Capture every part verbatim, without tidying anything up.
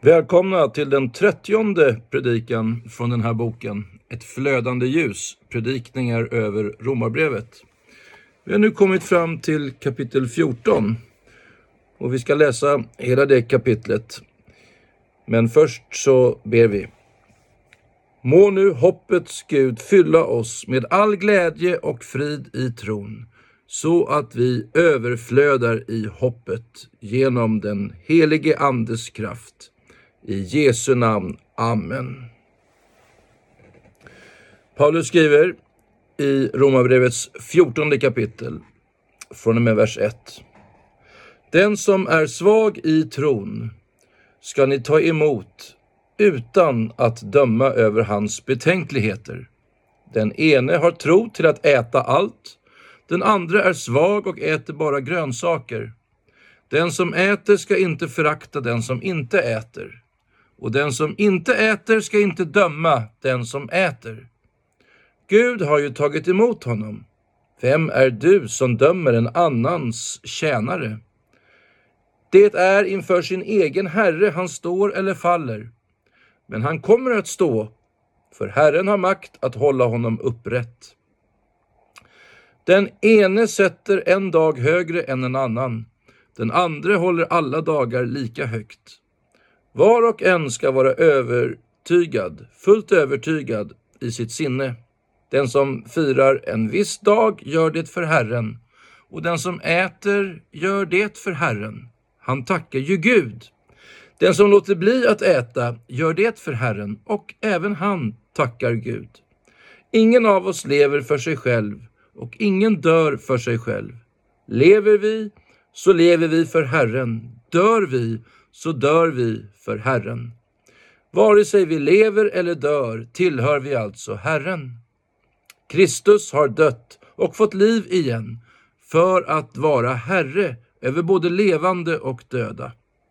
Välkomna till den trettionde predikan från den här boken, Ett flödande ljus, predikningar över Romarbrevet. Vi har nu kommit fram till kapitel fjorton och vi ska läsa hela det kapitlet. Men först så ber vi. Må nu hoppets Gud fylla oss med all glädje och frid i tron, så att vi överflödar i hoppet genom den helige Andes kraft. I Jesu namn. Amen. Paulus skriver i Romarbrevets fjortonde kapitel från och med vers ett. Den som är svag i tron ska ni ta emot utan att döma över hans betänkligheter. Den ene har tro till att äta allt, den andra är svag och äter bara grönsaker. Den som äter ska inte förakta den som inte äter. Och den som inte äter ska inte döma den som äter. Gud har ju tagit emot honom. Vem är du som dömer en annans tjänare? Det är inför sin egen herre han står eller faller. Men han kommer att stå, för Herren har makt att hålla honom upprätt. Den ene sätter en dag högre än en annan. Den andra håller alla dagar lika högt. Var och en ska vara övertygad, fullt övertygad i sitt sinne. Den som firar en viss dag gör det för Herren, och den som äter gör det för Herren. Han tackar ju Gud. Den som låter bli att äta gör det för Herren, och även han tackar Gud. Ingen av oss lever för sig själv, och ingen dör för sig själv. Lever vi, så lever vi för Herren. Dör vi, så dör vi för Herren. Vare sig vi lever eller dör tillhör vi alltså Herren. Kristus har dött och fått liv igen för att vara Herre över både levande och döda.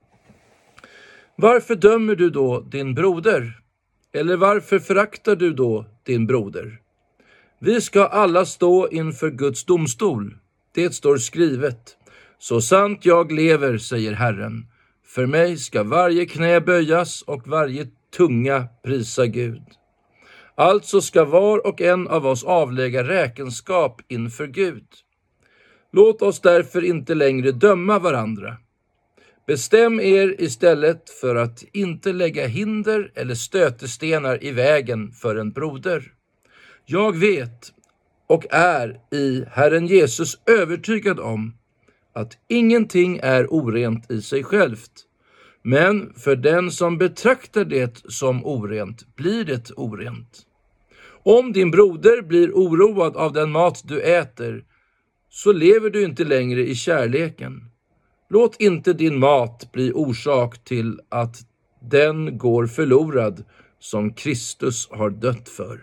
Varför dömer du då din broder? Eller varför föraktar du då din broder? Vi ska alla stå inför Guds domstol. Det står skrivet. Så sant jag lever, säger Herren. För mig ska varje knä böjas och varje tunga prisa Gud. Alltså ska var och en av oss avlägga räkenskap inför Gud. Låt oss därför inte längre döma varandra. Bestäm er istället för att inte lägga hinder eller stötestenar i vägen för en broder. Jag vet och är i Herren Jesus övertygad om att ingenting är orent i sig självt. Men för den som betraktar det som orent blir det orent. Om din broder blir oroad av den mat du äter, så lever du inte längre i kärleken. Låt inte din mat bli orsak till att den går förlorad som Kristus har dött för.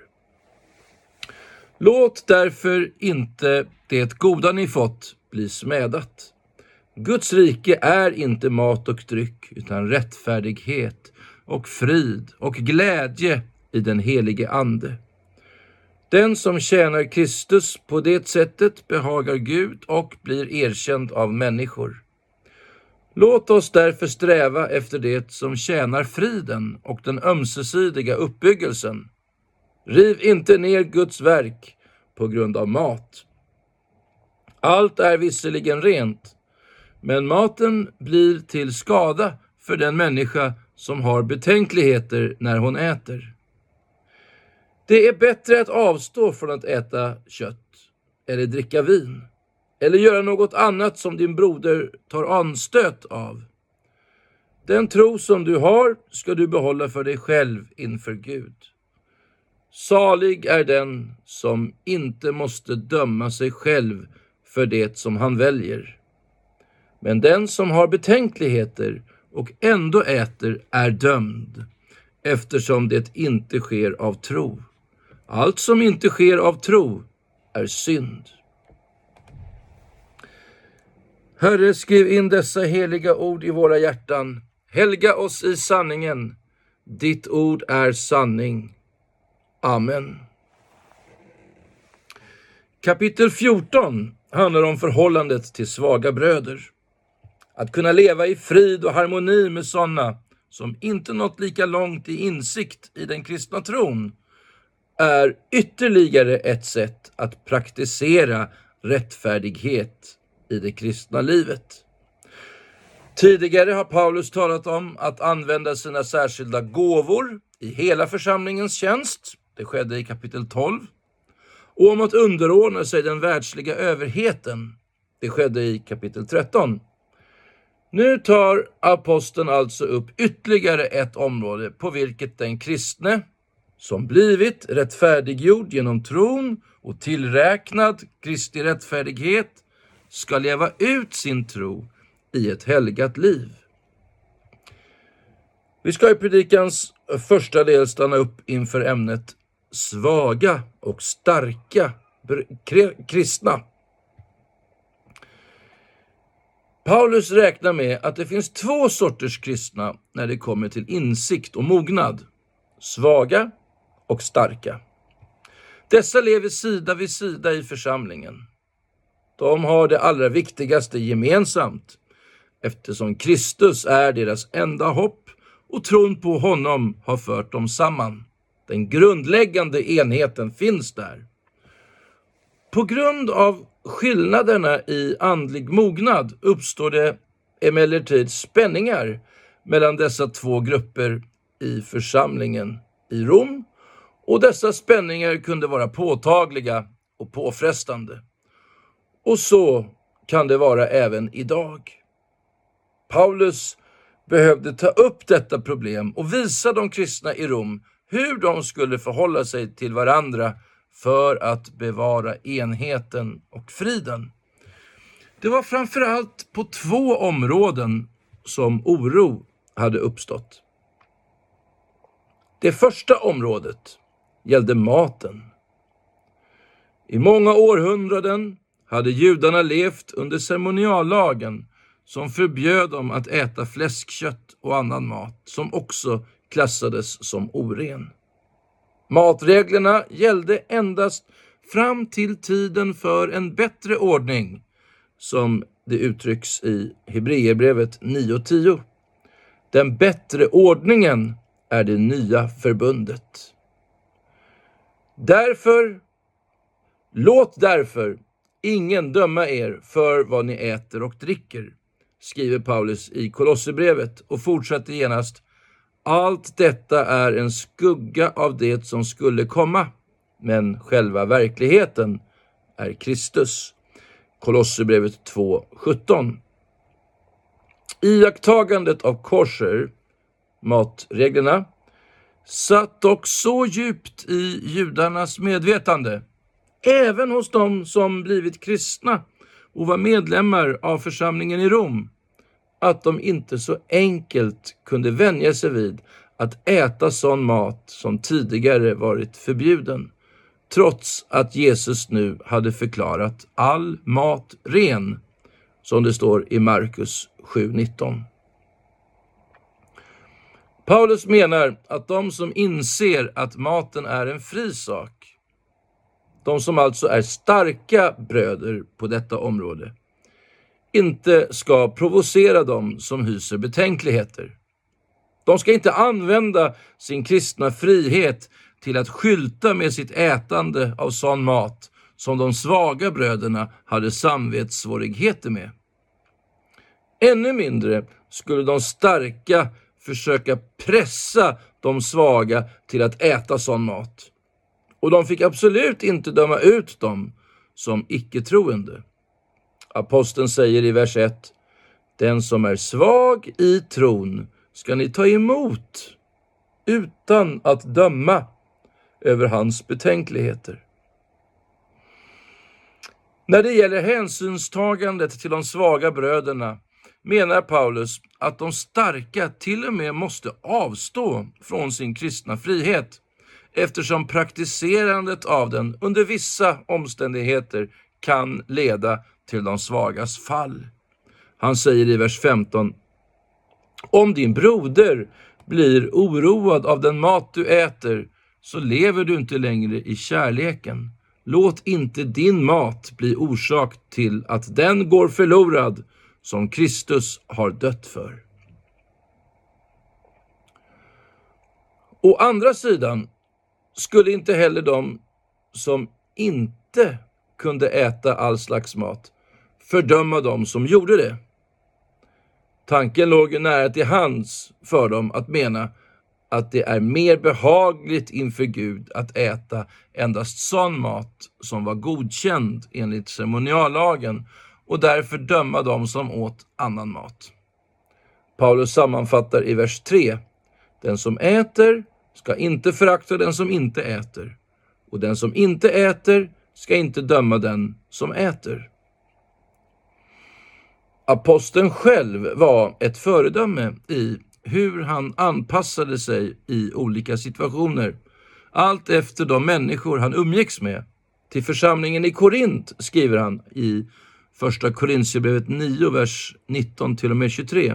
Låt därför inte det goda ni fått bli smädat. Guds rike är inte mat och dryck, utan rättfärdighet och frid och glädje i den helige Ande. Den som tjänar Kristus på det sättet behagar Gud och blir erkänd av människor. Låt oss därför sträva efter det som tjänar friden och den ömsesidiga uppbyggelsen. Riv inte ner Guds verk på grund av mat. Allt är visserligen rent, men maten blir till skada för den människa som har betänkligheter när hon äter. Det är bättre att avstå från att äta kött eller dricka vin eller göra något annat som din broder tar anstöt av. Den tro som du har ska du behålla för dig själv inför Gud. Salig är den som inte måste döma sig själv för det som han väljer. Men den som har betänkligheter och ändå äter är dömd, eftersom det inte sker av tro. Allt som inte sker av tro är synd. Herre, skriv in dessa heliga ord i våra hjärtan. Helga oss i sanningen. Ditt ord är sanning. Amen. Kapitel fjorton handlar om förhållandet till svaga bröder. Att kunna leva i frid och harmoni med sådana som inte nått lika långt i insikt i den kristna tron, är ytterligare ett sätt att praktisera rättfärdighet i det kristna livet. Tidigare har Paulus talat om att använda sina särskilda gåvor i hela församlingens tjänst. Det skedde i kapitel tolv. Och om att underordna sig den världsliga överheten. Det skedde i kapitel tretton. Nu tar aposteln alltså upp ytterligare ett område på vilket den kristne, som blivit rättfärdiggjord genom tron och tillräknad Kristi rättfärdighet, ska leva ut sin tro i ett helgat liv. Vi ska i predikans första del stanna upp inför ämnet svaga och starka kristna. Paulus räknar med att det finns två sorters kristna när det kommer till insikt och mognad. Svaga och starka. Dessa lever sida vid sida i församlingen. De har det allra viktigaste gemensamt, eftersom Kristus är deras enda hopp och tron på honom har fört dem samman. Den grundläggande enheten finns där. På grund av skillnaderna i andlig mognad uppstår det emellertid spänningar mellan dessa två grupper i församlingen i Rom, och dessa spänningar kunde vara påtagliga och påfrestande. Och så kan det vara även idag. Paulus behövde ta upp detta problem och visa de kristna i Rom hur de skulle förhålla sig till varandra för att bevara enheten och friden. Det var framförallt på två områden som oro hade uppstått. Det första området gällde maten. I många århundraden hade judarna levt under ceremoniallagen som förbjöd dem att äta fläskkött och annan mat som också klassades som oren. Matreglerna gällde endast fram till tiden för en bättre ordning, som det uttrycks i Hebreerbrevet nio tio. Den bättre ordningen är det nya förbundet. Därför, låt därför ingen döma er för vad ni äter och dricker, skriver Paulus i Kolosserbrevet och fortsätter genast: allt detta är en skugga av det som skulle komma, men själva verkligheten är Kristus. Kolosserbrevet två sjutton. Iakttagandet av kosher, matreglerna, satt dock så djupt i judarnas medvetande, även hos dem som blivit kristna och var medlemmar av församlingen i Rom, att de inte så enkelt kunde vänja sig vid att äta sån mat som tidigare varit förbjuden, trots att Jesus nu hade förklarat all mat ren, som det står i Markus sju nitton. Paulus menar att de som inser att maten är en fri sak, de som alltså är starka bröder på detta område, inte ska provocera dem som hyser betänkligheter. De ska inte använda sin kristna frihet till att skylta med sitt ätande av sån mat som de svaga bröderna hade samvetssvårigheter med. Ännu mindre skulle de starka försöka pressa de svaga till att äta sån mat. Och de fick absolut inte döma ut dem som icke-troende. Aposteln säger i vers ett: den som är svag i tron ska ni ta emot utan att döma över hans betänkligheter. När det gäller hänsynstagandet till de svaga bröderna menar Paulus att de starka till och med måste avstå från sin kristna frihet, eftersom praktiserandet av den under vissa omständigheter kan leda till de svagas fall. Han säger i vers femton: om din broder blir oroad av den mat du äter, så lever du inte längre i kärleken. Låt inte din mat bli orsak till att den går förlorad som Kristus har dött för. Å andra sidan skulle inte heller de som inte kunde äta all slags mat fördöma dem som gjorde det. Tanken låg ju nära till hands för dem att mena att det är mer behagligt inför Gud att äta endast sån mat som var godkänd enligt ceremoniallagen och därför döma dem som åt annan mat. Paulus sammanfattar i vers tre: den som äter ska inte förakta den som inte äter, och den som inte äter ska inte döma den som äter. Aposteln själv var ett föredöme i hur han anpassade sig i olika situationer, allt efter de människor han umgicks med. Till församlingen i Korint skriver han i första Korintierbrevet nio, vers nitton till och med tjugotre.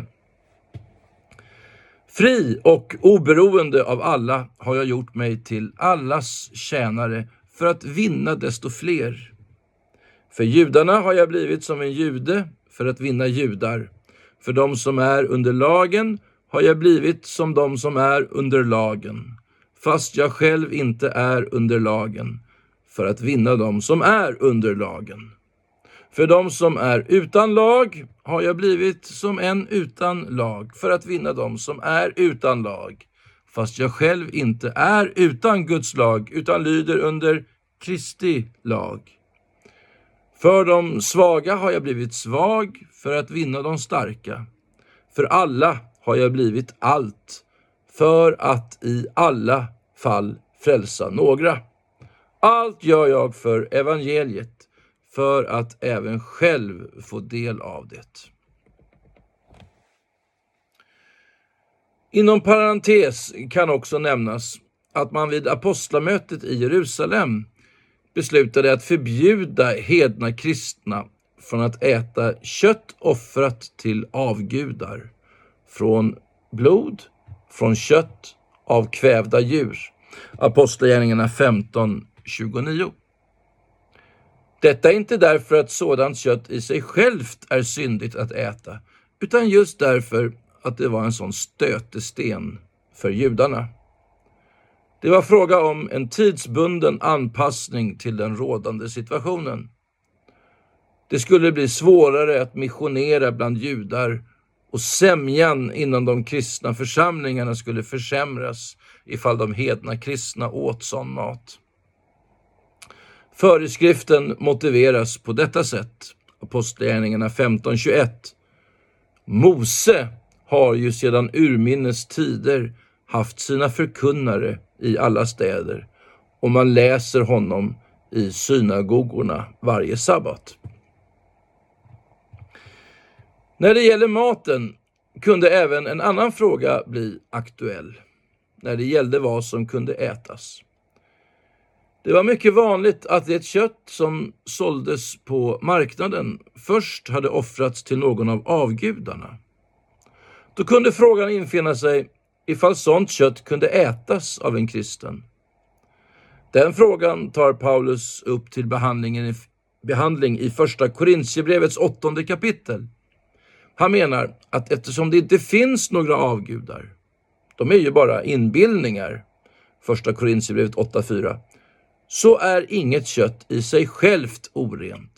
Fri och oberoende av alla har jag gjort mig till allas tjänare för att vinna desto fler. För judarna har jag blivit som en jude för att vinna judar. För de som är under lagen har jag blivit som de som är under lagen, fast jag själv inte är under lagen, för att vinna dem som är under lagen. För de som är utan lag har jag blivit som en utan lag, för att vinna dem som är utan lag, fast jag själv inte är utan Guds lag, utan lyder under Kristi lag. För de svaga har jag blivit svag, för att vinna de starka. För alla har jag blivit allt, för att i alla fall frälsa några. Allt gör jag för evangeliet, för att även själv få del av det. Inom parentes kan också nämnas att man vid apostlamötet i Jerusalem beslutade att förbjuda hedna kristna från att äta kött offrat till avgudar, från blod, från kött av kvävda djur. Apostlagärningarna femton tjugonio. Detta är inte därför att sådant kött i sig självt är syndigt att äta, utan just därför att det var en sån stötesten för judarna. Det var fråga om en tidsbunden anpassning till den rådande situationen. Det skulle bli svårare att missionera bland judar, och sämjan inom de kristna församlingarna skulle försämras ifall de hedna kristna åt sån mat. Föreskriften motiveras på detta sätt. Apostlagärningarna femton tjugoett. Mose har ju sedan urminnes tider haft sina förkunnare i alla städer, och man läser honom i synagogorna varje sabbat. När det gäller maten kunde även en annan fråga bli aktuell, när det gällde vad som kunde ätas. Det var mycket vanligt att det kött som såldes på marknaden först hade offrats till någon av avgudarna. Då kunde frågan infinna sig ifall sånt kött kunde ätas av en kristen. Den frågan tar Paulus upp till behandlingen, behandling i första Korintierbrevets åttonde kapitel. Han menar att eftersom det inte finns några avgudar, de är ju bara inbildningar, första Korintierbrevet åtta fyra, så är inget kött i sig självt orent.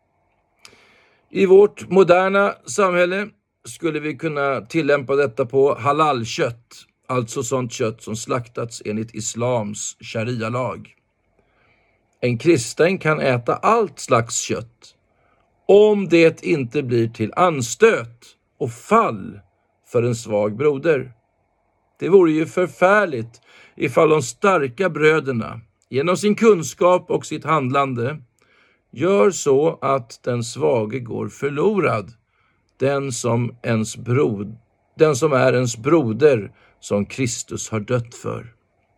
I vårt moderna samhälle skulle vi kunna tillämpa detta på halalkött, alltså sånt kött som slaktats enligt islams sharia-lag. En kristen kan äta allt slags kött, om det inte blir till anstöt och fall för en svag broder. Det vore ju förfärligt ifall de starka bröderna genom sin kunskap och sitt handlande gör så att den svage går förlorad, den som, ens brod, den som är ens broder som Kristus har dött för.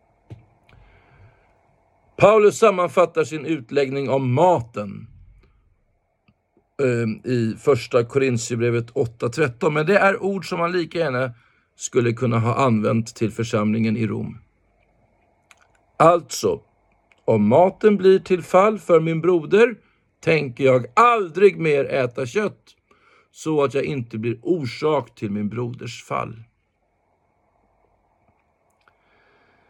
Paulus sammanfattar sin utläggning om maten eh, i första Korintierbrevet åtta tretton, men det är ord som man lika gärna skulle kunna ha använt till församlingen i Rom. Alltså, om maten blir till fall för min broder, tänker jag aldrig mer äta kött, så att jag inte blir orsak till min broders fall.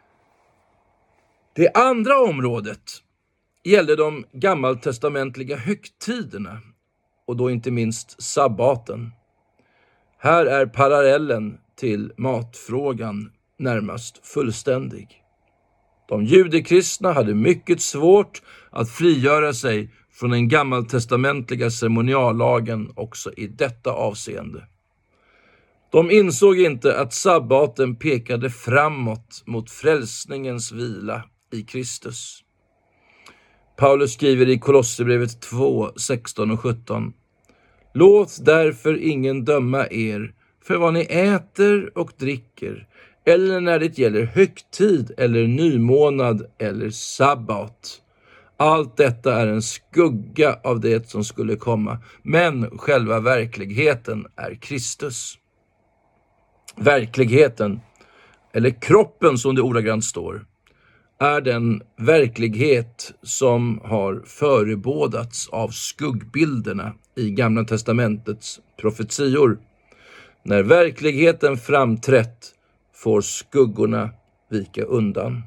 Det andra området gällde de gammaltestamentliga högtiderna och då inte minst sabbaten. Här är parallellen till matfrågan närmast fullständig. De judekristna hade mycket svårt att frigöra sig från den gammaltestamentliga ceremoniallagen också i detta avseende. De insåg inte att sabbaten pekade framåt mot frälsningens vila i Kristus. Paulus skriver i Kolosserbrevet två, sexton och sjutton: Låt därför ingen döma er för vad ni äter och dricker, eller när det gäller högtid eller nymånad eller sabbat. Allt detta är en skugga av det som skulle komma, men själva verkligheten är Kristus. Verkligheten, eller kroppen som det ordagrant står, är den verklighet som har förebådats av skuggbilderna i Gamla testamentets profetior. När verkligheten framträtt får skuggorna vika undan.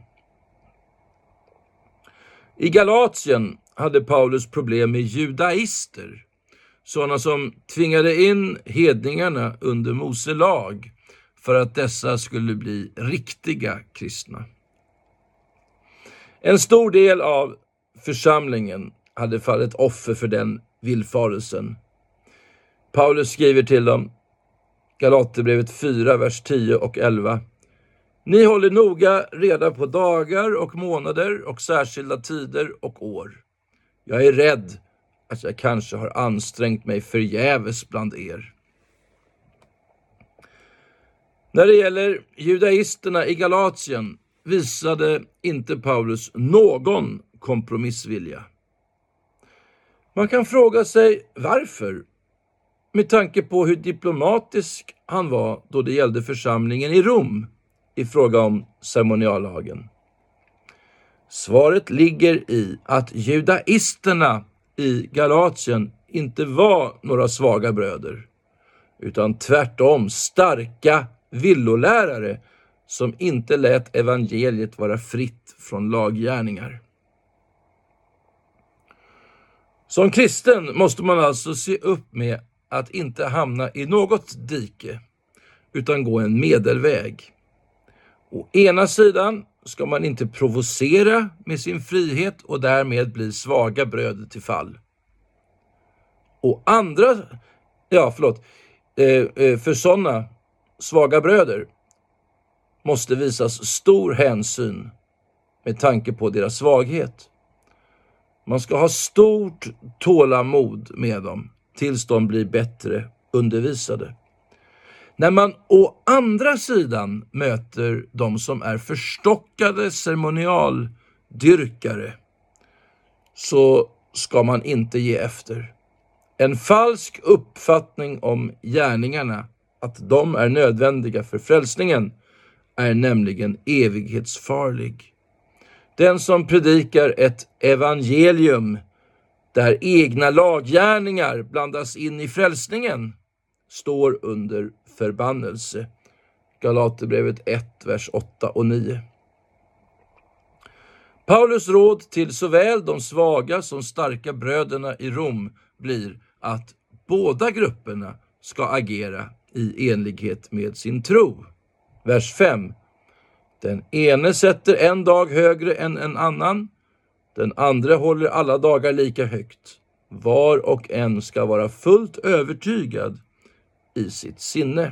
I Galatien hade Paulus problem med judaister, sådana som tvingade in hedningarna under Mose lag för att dessa skulle bli riktiga kristna. En stor del av församlingen hade fallit offer för den villfarelsen. Paulus skriver till dem, Galaterbrevet fyra, vers tio och elva. Ni håller noga reda på dagar och månader och särskilda tider och år. Jag är rädd att jag kanske har ansträngt mig förgäves bland er. När det gäller judaisterna i Galatien visade inte Paulus någon kompromissvilja. Man kan fråga sig varför, med tanke på hur diplomatisk han var då det gällde församlingen i Rom i fråga om ceremoniallagen. Svaret ligger i att judaisterna i Galatien inte var några svaga bröder, utan tvärtom starka villolärare som inte lät evangeliet vara fritt från laggärningar. Som kristen måste man alltså se upp med att inte hamna i något dike, utan gå en medelväg. Å ena sidan ska man inte provocera med sin frihet och därmed bli svaga bröder till fall. Å andra, ja förlåt, för sådana svaga bröder måste visas stor hänsyn med tanke på deras svaghet. Man ska ha stort tålamod med dem tills de blir bättre undervisade. När man å andra sidan möter de som är förstockade ceremonialdyrkare, så ska man inte ge efter. En falsk uppfattning om gärningarna, att de är nödvändiga för frälsningen, är nämligen evighetsfarlig. Den som predikar ett evangelium där egna laggärningar blandas in i frälsningen står under förbannelse. Galaterbrevet ett, vers åtta och nio. Paulus råd till såväl de svaga som starka bröderna i Rom blir att båda grupperna ska agera i enlighet med sin tro. Vers fem. Den ene sätter en dag högre än en annan, den andra håller alla dagar lika högt. Var och en ska vara fullt övertygad i sitt sinne.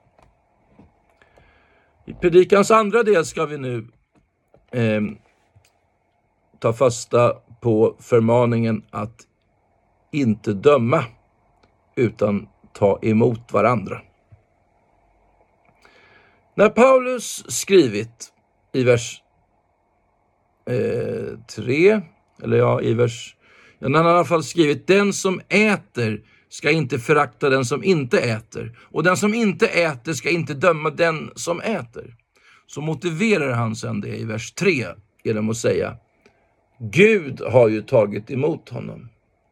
I predikans andra del ska vi nu eh, ta fasta på förmaningen att inte döma utan ta emot varandra. När Paulus skrivit i vers eh, tre, eller ja, i vers, ja, när han i alla fall skrivit, den som äter ska inte förakta den som inte äter, och den som inte äter ska inte döma den som äter. Så motiverar han sedan det i vers tre genom att säga, Gud har ju tagit emot honom.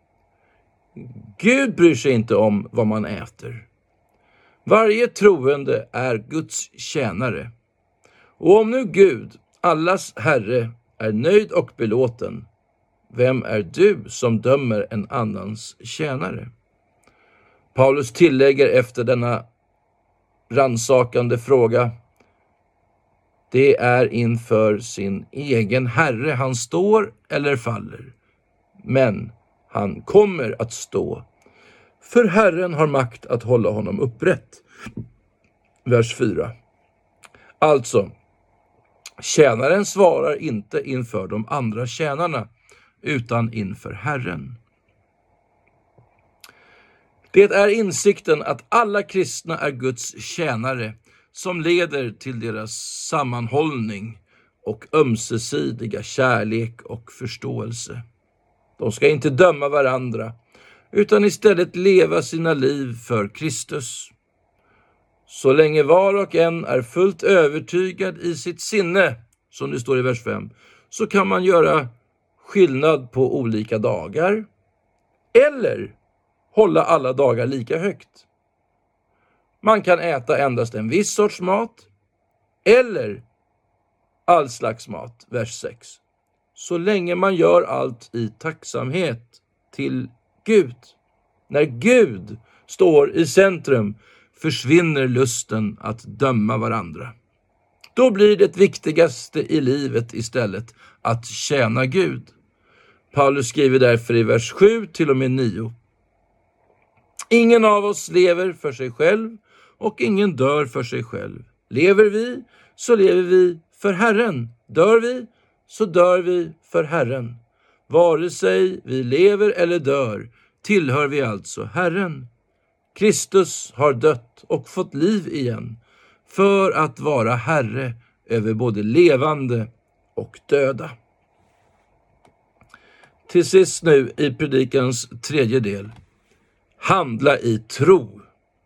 Gud bryr sig inte om vad man äter. Varje troende är Guds tjänare. Och om nu Gud, allas Herre, är nöjd och belåten, vem är du som dömer en annans tjänare? Paulus tillägger efter denna rannsakande fråga: det är inför sin egen Herre han står eller faller, men han kommer att stå, för Herren har makt att hålla honom upprätt. Vers fyra. Alltså, tjänaren svarar inte inför de andra tjänarna, utan inför Herren. Det är insikten att alla kristna är Guds tjänare som leder till deras sammanhållning och ömsesidiga kärlek och förståelse. De ska inte döma varandra, utan istället leva sina liv för Kristus. Så länge var och en är fullt övertygad i sitt sinne, som det står i vers fem, så kan man göra skillnad på olika dagar eller hålla alla dagar lika högt. Man kan äta endast en viss sorts mat eller all slags mat, vers sex. Så länge man gör allt i tacksamhet till Gud. När Gud står i centrum försvinner lusten att döma varandra. Då blir det viktigaste i livet istället att tjäna Gud. Paulus skriver därför i vers sju till och med nio. Ingen av oss lever för sig själv och ingen dör för sig själv. Lever vi, så lever vi för Herren. Dör vi, så dör vi för Herren. Vare sig vi lever eller dör, tillhör vi alltså Herren. Kristus har dött och fått liv igen, för att vara Herre över både levande och döda. Till sist nu i predikans tredje del. Handla i tro.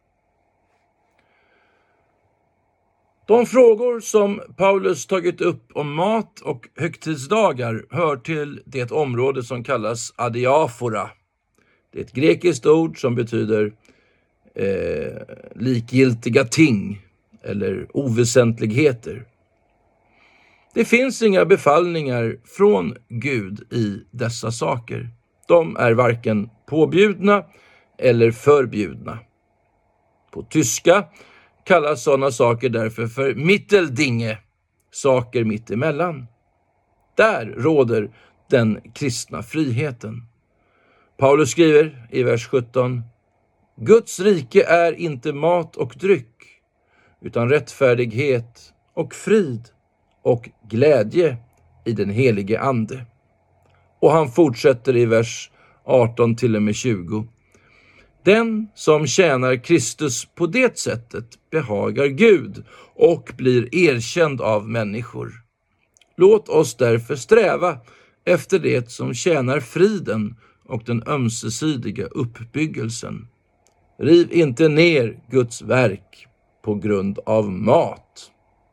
De frågor som Paulus tagit upp om mat och högtidsdagar hör till det område som kallas adiafora. Det är ett grekiskt ord som betyder eh, likgiltiga ting eller oväsentligheter. Det finns inga befallningar från Gud i dessa saker. De är varken påbjudna eller förbjudna. På tyska kallas sådana saker därför för Mitteldinge, saker mittemellan. Där råder den kristna friheten. Paulus skriver i vers sjutton: Guds rike är inte mat och dryck, utan rättfärdighet och frid och glädje i den helige ande. Och han fortsätter i vers arton till och med tjugo. Den som tjänar Kristus på det sättet behagar Gud och blir erkänd av människor. Låt oss därför sträva efter det som tjänar friden och den ömsesidiga uppbyggelsen. Riv inte ner Guds verk på grund av mat.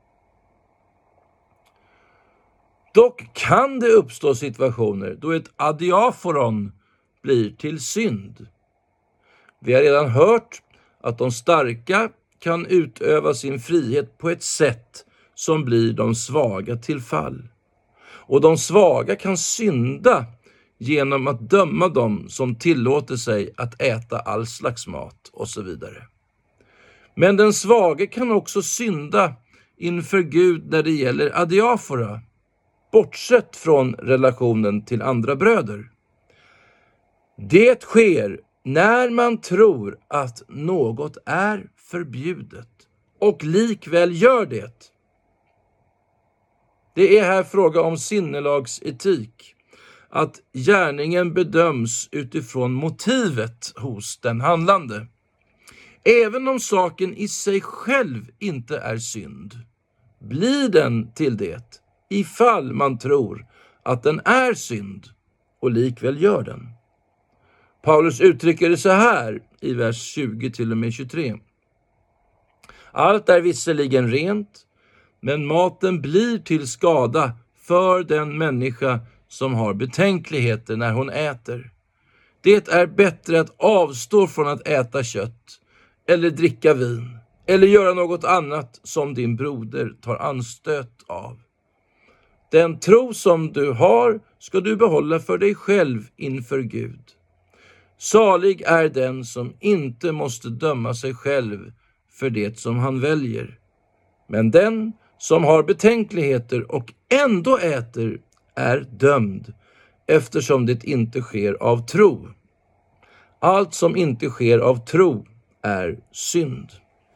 Dock kan det uppstå situationer då ett adiaforon blir till synd. Vi har redan hört att de starka kan utöva sin frihet på ett sätt som blir de svaga till fall. Och de svaga kan synda genom att döma dem som tillåter sig att äta all slags mat och så vidare. Men den svage kan också synda inför Gud när det gäller adiafora, bortsett från relationen till andra bröder. Det sker när man tror att något är förbjudet och likväl gör det. Det är här fråga om sinnelagsetik, att gärningen bedöms utifrån motivet hos den handlande. Även om saken i sig själv inte är synd, blir den till det ifall man tror att den är synd och likväl gör den. Paulus uttrycker det så här i vers tjugo till och med tjugotre. Allt är visserligen rent, men maten blir till skada för den människa som har betänkligheter när hon äter. Det är bättre att avstå från att äta kött eller dricka vin eller göra något annat som din broder tar anstöt av. Den tro som du har ska du behålla för dig själv inför Gud. Salig är den som inte måste döma sig själv för det som han väljer. Men den som har betänkligheter och ändå äter är dömd, eftersom det inte sker av tro. Allt som inte sker av tro är synd.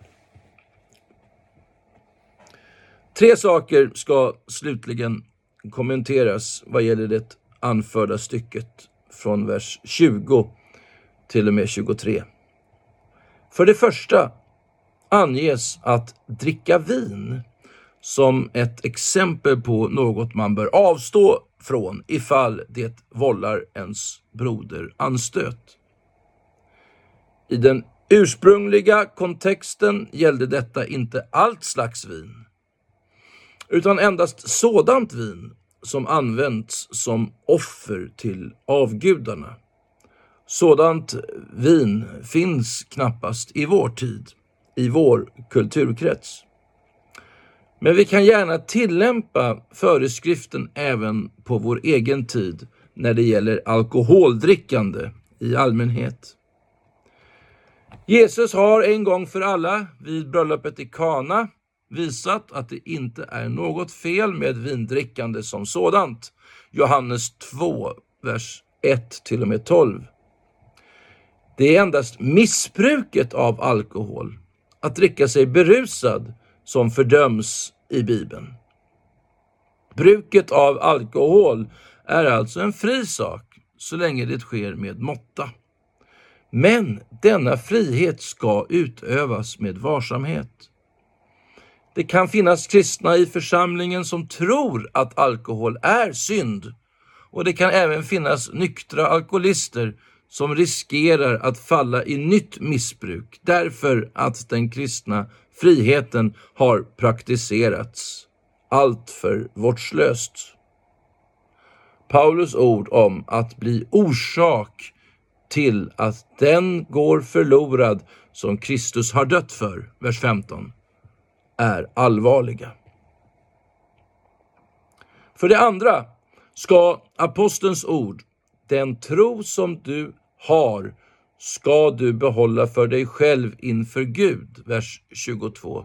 Tre saker ska slutligen kommenteras vad gäller det anförda stycket från vers tjugo till och med tjugotre. För det första anges att dricka vin som ett exempel på något man bör avstå från ifall det vållar ens broder anstöt. I den ursprungliga kontexten gällde detta inte allt slags vin, utan endast sådant vin som används som offer till avgudarna. Sådant vin finns knappast i vår tid, i vår kulturkrets. Men vi kan gärna tillämpa föreskriften även på vår egen tid när det gäller alkoholdrickande i allmänhet. Jesus har en gång för alla vid bröllopet i Kana visat att det inte är något fel med vindrickande som sådant. Johannes två, vers ett till och med tolv. Det är endast missbruket av alkohol, att dricka sig berusad, som fördöms i Bibeln. Bruket av alkohol är alltså en fri sak så länge det sker med måtta. Men denna frihet ska utövas med varsamhet. Det kan finnas kristna i församlingen som tror att alkohol är synd, och det kan även finnas nyktra alkoholister som riskerar att falla i nytt missbruk därför att den kristna friheten har praktiserats allt för vårdslöst. Paulus ord om att bli orsak till att den går förlorad som Kristus har dött för, vers femton, är allvarliga. För det andra ska apostelns ord, den tro som du har ska du behålla för dig själv inför Gud, vers tjugotvå.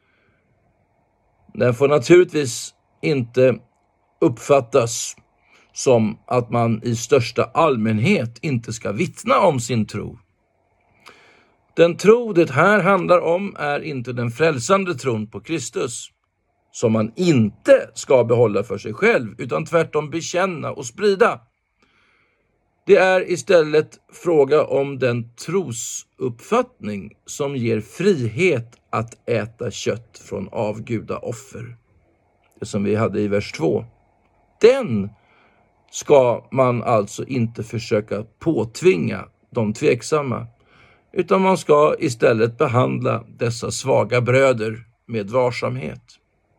Den får naturligtvis inte uppfattas som att man i största allmänhet inte ska vittna om sin tro. Den tro det här handlar om är inte den frälsande tron på Kristus, som man inte ska behålla för sig själv, utan tvärtom bekänna och sprida. Det är istället fråga om den trosuppfattning som ger frihet att äta kött från avgudaoffer. Det som vi hade i vers två. Den ska man alltså inte försöka påtvinga de tveksamma, utan man ska istället behandla dessa svaga bröder med varsamhet.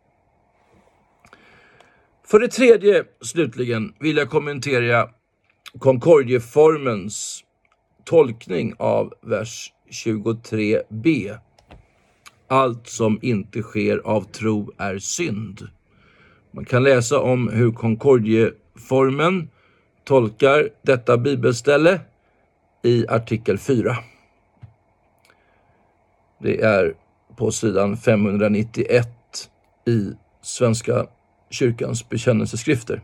För det tredje, slutligen, vill jag kommentera Concordieformens tolkning av vers tjugotre b. Allt som inte sker av tro är synd. Man kan läsa om hur Concordieformen tolkar detta bibelställe i artikel fyra. Det är på sidan femhundranittioett i Svenska kyrkans bekännelseskrifter.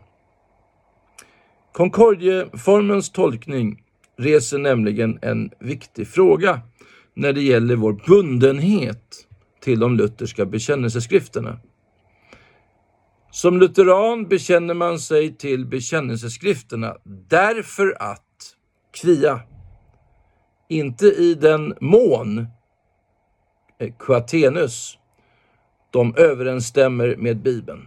Concordieformens tolkning reser nämligen en viktig fråga när det gäller vår bundenhet till de lutherska bekännelseskrifterna. Som lutheran bekänner man sig till bekännelseskrifterna därför att, kvia, inte i den mån, quatenus, de överensstämmer med Bibeln.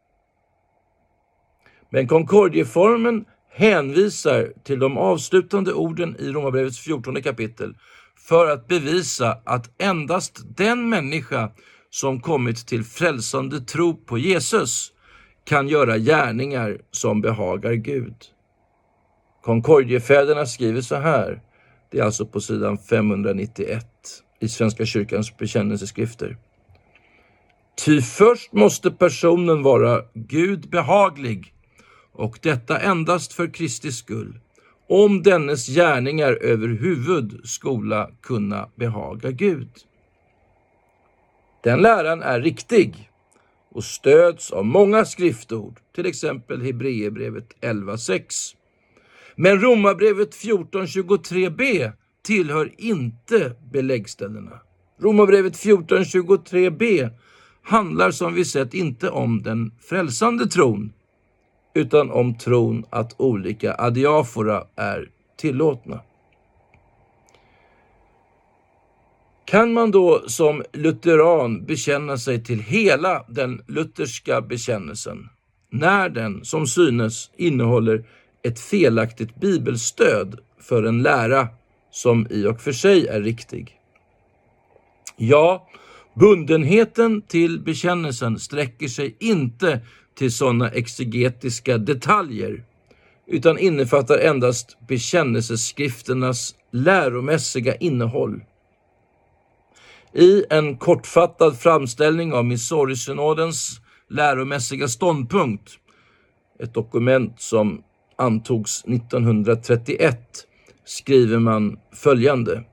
Men Concordieformen hänvisar till de avslutande orden i Romarbrevets fjortonde kapitel för att bevisa att endast den människa som kommit till frälsande tro på Jesus kan göra gärningar som behagar Gud. Concordiefäderna skriver så här, det är alltså på sidan femhundranittioett i Svenska kyrkans bekännelseskrifter. Ty först måste personen vara Gud behaglig, och detta endast för Kristi skull, om dennes gärningar överhuvud skola kunna behaga Gud. Den läran är riktig och stöds av många skriftord, till exempel Hebreerbrevet elva sex. Men Romarbrevet fjorton tjugotre b tillhör inte beläggställena. Romarbrevet fjorton tjugotre b handlar som vi sett inte om den frälsande tron, utan om tron att olika adiafora är tillåtna. Kan man då som lutheran bekänna sig till hela den lutherska bekännelsen, när den som synes innehåller ett felaktigt bibelstöd för en lära som i och för sig är riktig? Ja, bundenheten till bekännelsen sträcker sig inte till sådana exegetiska detaljer, utan innefattar endast bekännelseskrifternas läromässiga innehåll. I en kortfattad framställning av Missouri-synodens läromässiga ståndpunkt, ett dokument som antogs nittonhundratrettioett, skriver man följande: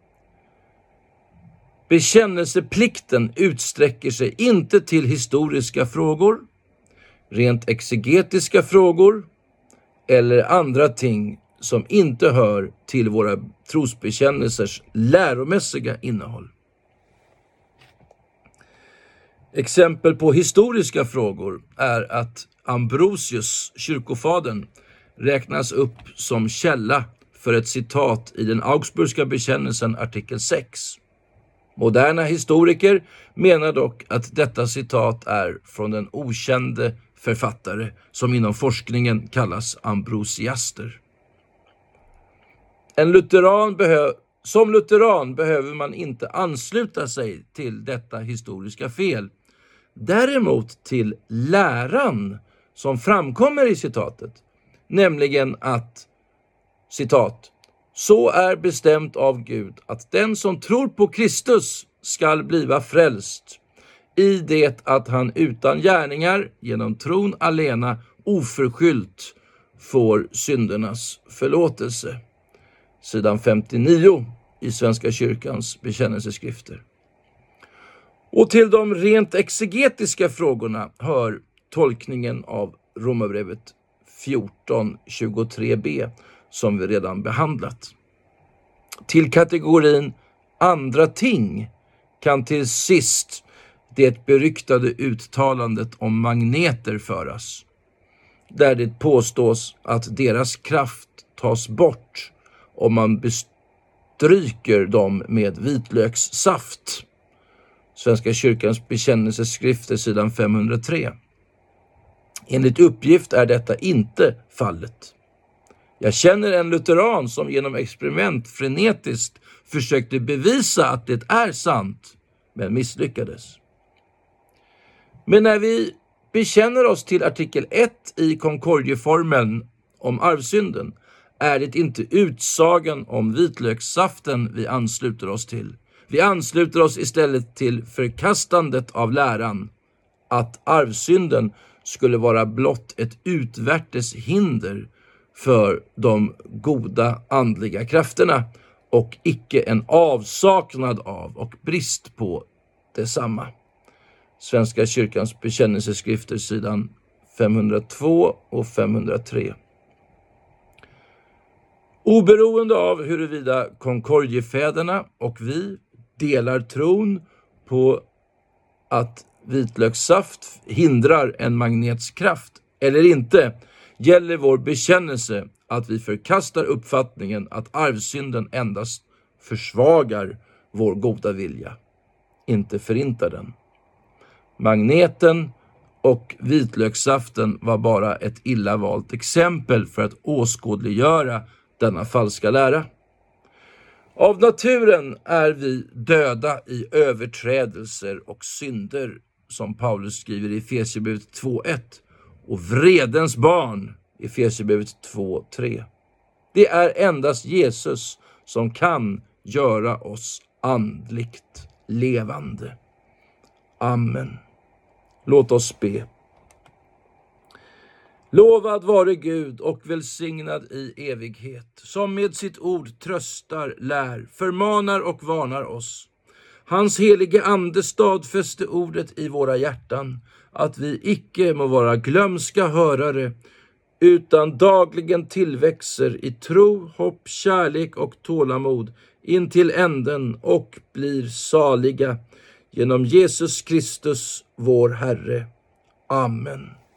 bekännelseplikten utsträcker sig inte till historiska frågor, rent exegetiska frågor eller andra ting som inte hör till våra trosbekännelsers läromässiga innehåll. Exempel på historiska frågor är att Ambrosius, kyrkofadern, räknas upp som källa för ett citat i den Augsburgska bekännelsen artikel sex. Moderna historiker menar dock att detta citat är från den okände författare som inom forskningen kallas ambrosiaster. En lutheran behö- som lutheran behöver man inte ansluta sig till detta historiska fel. Däremot till läran som framkommer i citatet, nämligen att, citat, så är bestämt av Gud att den som tror på Kristus skall bliva frälst, i det att han utan gärningar genom tron alena oförskyllt får syndernas förlåtelse. Sidan femtionio i Svenska kyrkans bekännelseskrifter. Och till de rent exegetiska frågorna hör tolkningen av Romarbrevet fjorton tjugotre b som vi redan behandlat. Till kategorin andra ting kan till sist det beryktade uttalandet om magneter föras, där det påstås att deras kraft tas bort om man bestryker dem med vitlökssaft. Svenska kyrkans bekännelseskrifter sidan femhundratre. Enligt uppgift är detta inte fallet. Jag känner en lutheran som genom experiment frenetiskt försökte bevisa att det är sant, men misslyckades. Men när vi bekänner oss till artikel ett i Concordieformeln om arvsynden, är det inte utsagan om vitlökssaften vi ansluter oss till. Vi ansluter oss istället till förkastandet av läran att arvsynden skulle vara blott ett utvärtes hinder för de goda andliga krafterna och icke en avsaknad av och brist på detsamma. Svenska kyrkans bekännelseskrifter sidan femhundratvå och femhundratre. Oberoende av huruvida Concordiefäderna och vi delar tron på att vitlökssaft hindrar en magnets kraft eller inte, gäller vår bekännelse att vi förkastar uppfattningen att arvsynden endast försvagar vår goda vilja, inte förintar den. Magneten och vitlökssaften var bara ett illa valt exempel för att åskådliggöra denna falska lära. Av naturen är vi döda i överträdelser och synder, som Paulus skriver i Efesierbrevet två ett, och vredens barn i Efesierbrevet två tre. Det är endast Jesus som kan göra oss andligt levande. Amen. Låt oss be. Lovad vare Gud och välsignad i evighet, som med sitt ord tröstar, lär, förmanar och varnar oss. Hans helige ande stadfäste ordet i våra hjärtan, att vi icke må vara glömska hörare, utan dagligen tillväxer i tro, hopp, kärlek och tålamod in till änden och blir saliga genom Jesus Kristus, vår Herre. Amen.